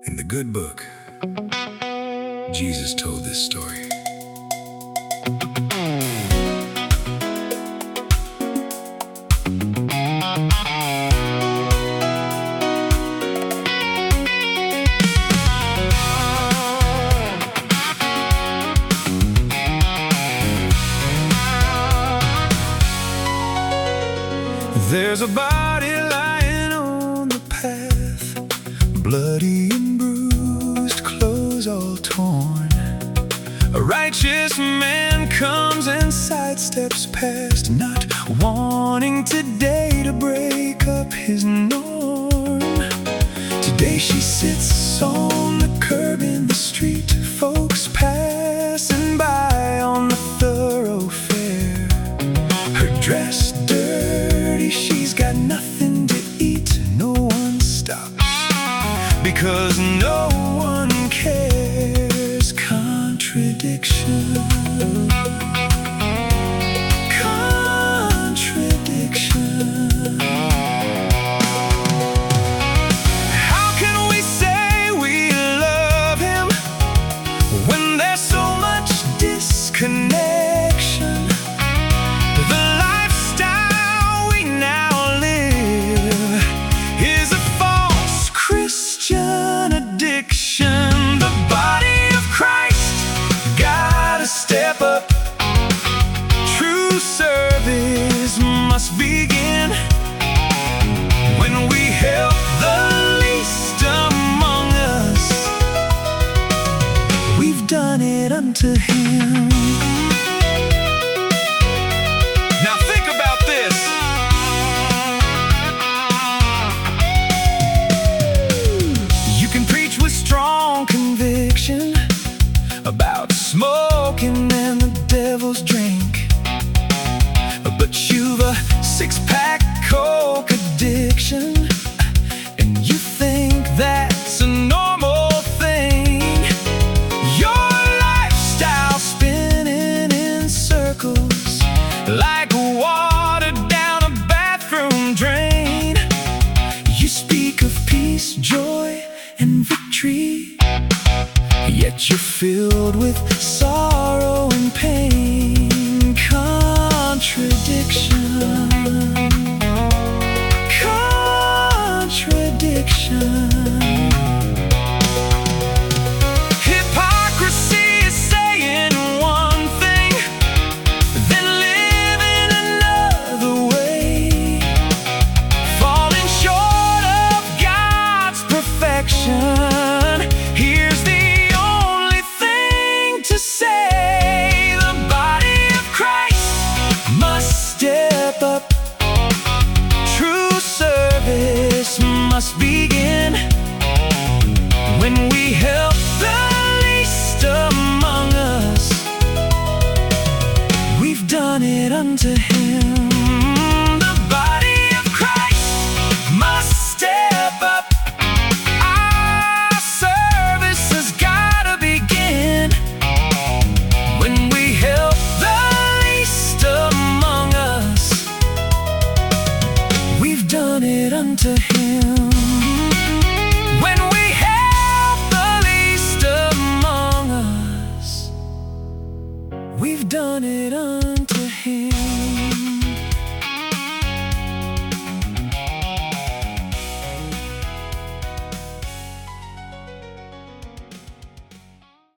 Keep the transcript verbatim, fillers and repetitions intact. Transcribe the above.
In the good book, Jesus told this story. There's a body lying on the path, bloody and bruised, clothes all torn. A righteous man comes and sidesteps past, not wanting today to break up his norm. Today she sits on the curb in the street, folks passing by on the thoroughfare. Her dress dirty, she's got nothing to eat. No one stops because no one cares. Contradiction, contradiction. How can we say we love him when there's so much disconnection? The body of Christ gotta step up. True service must begin when we help the least among us. We've done it unto him. Now think about this. You can preach with strong conviction about smoking and the devil's drink, but you've a six-pack Coke addiction, and you think that's a normal thing. Your lifestyle spinning in circles like water down a bathroom drain. You speak of peace, joy, and victory, yet you're filled with sorrow and pain. Contradiction, contradiction. Hypocrisy is saying one thing, then living another way, falling short of God's perfection. Here's the only thing to say: the body of Christ must step up. True service must begin when we help the least among us. We've done it unto him.